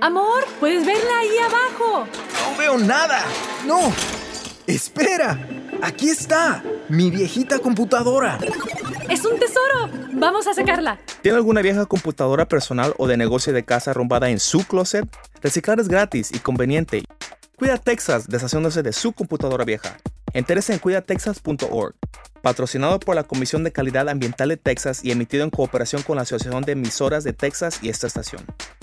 Amor, ¿puedes verla ahí abajo? No veo nada. No. Espera. Aquí está. Mi viejita computadora. ¡Es un tesoro! ¡Vamos a sacarla! ¿Tiene alguna vieja computadora personal o de negocio de casa arrumbada en su closet? Reciclar es gratis y conveniente. Cuida Texas, deshaciéndose de su computadora vieja. Entérese en cuidatexas.org. Patrocinado por la Comisión de Calidad Ambiental de Texas y emitido en cooperación con la Asociación de Emisoras de Texas y esta estación.